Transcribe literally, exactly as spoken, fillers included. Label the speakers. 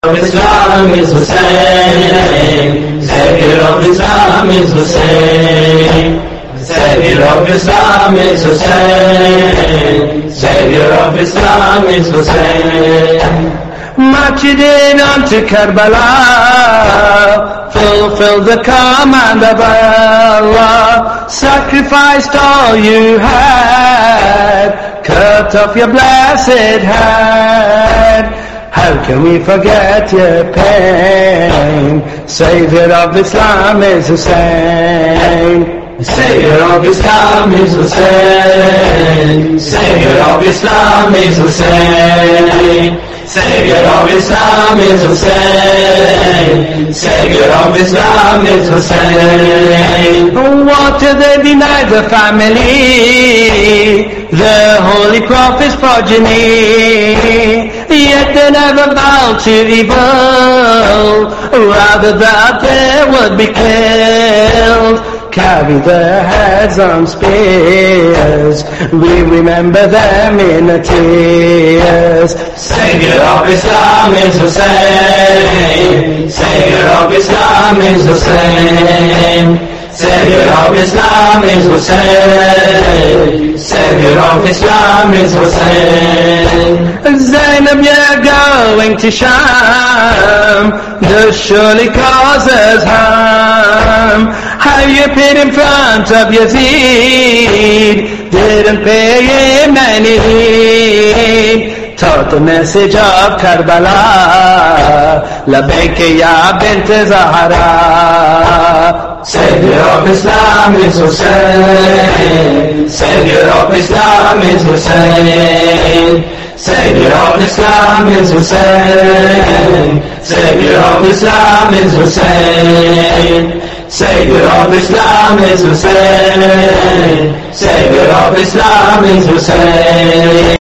Speaker 1: of Islam is Hussein. Savior of Islam is Hussein. Savior of Islam is Hussein. Savior of Islam is Hussein. Marching on to Karbala, fulfill the command of Allah, sacrificed all you had, cut off your blessed hand. How can we forget your pain? Savior of Islam is Hussein. Savior of Islam is Hussein. Savior of Islam is Hussein. Savior of Islam is Hussein. Savior of Islam is Hussein. What do they deny the family, the Holy Prophet's progeny? Yet they never bow to evil, rather that they would be killed. Carry their heads on spears, we remember them in the tears. Savior of Islam is Hussein. Savior of Islam is Hussein. Savior of Islam is Hussein. Savior of Islam is Hussein. Zainab, you're going to Sham, does surely cause us harm. How you appeared in front of Yazid, didn't pay him any heed. Taught the message of Karbala, Labayka ya bint Zahra. Savior of Islam is Hussein. Savior of Islam is Hussein. Savior of Islam is Hussein. Savior of Islam is Hussein. Savior of Islam is Hussein. Savior of Islam is Hussein.